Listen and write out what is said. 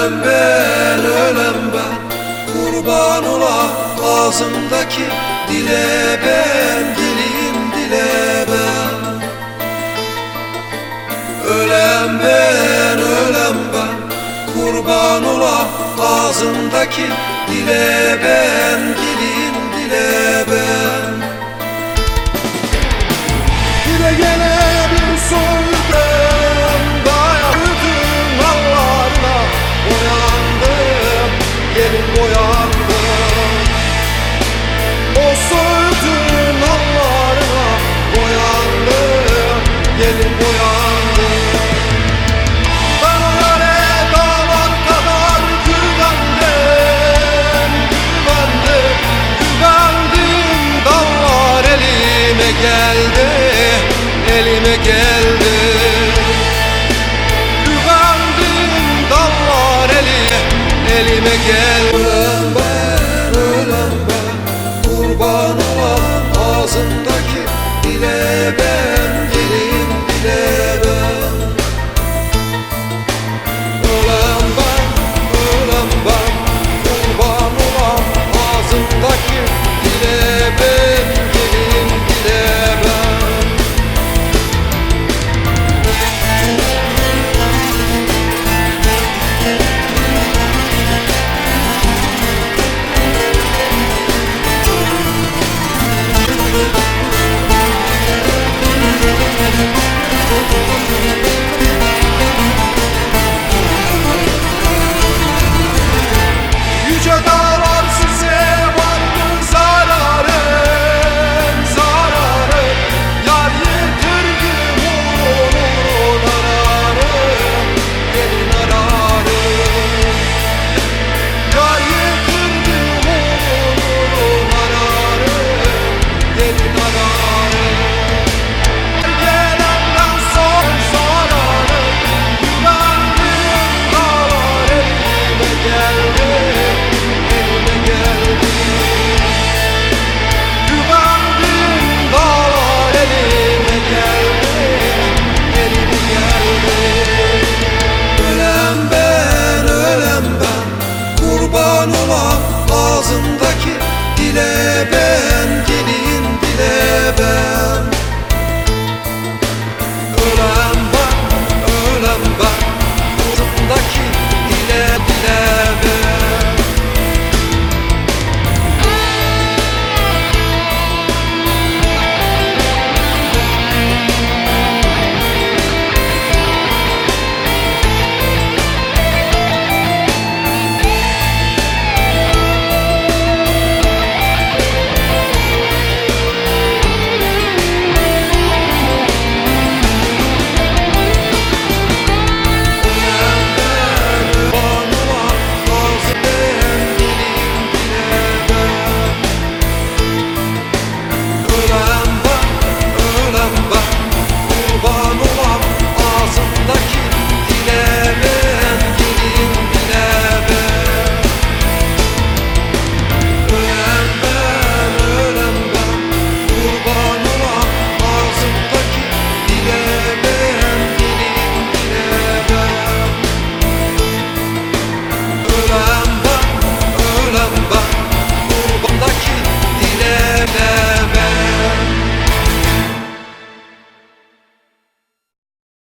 ölem ben, kurban ola ağzımdaki dile ben, gelin dile ben. Ölem ben, kurban ola ağzımdaki dile ben, gelin dile ben. Dile gele bir soydum, dayandım dallarına, boyandım, gelin boyandım. O soydum dallarına, boyandım, gelin boyandım. Ben o yare dağlar kadar güvendim, dallar elime geldi, elime geldi. Güvendim dallar elime geldi. Ölem ben, kurban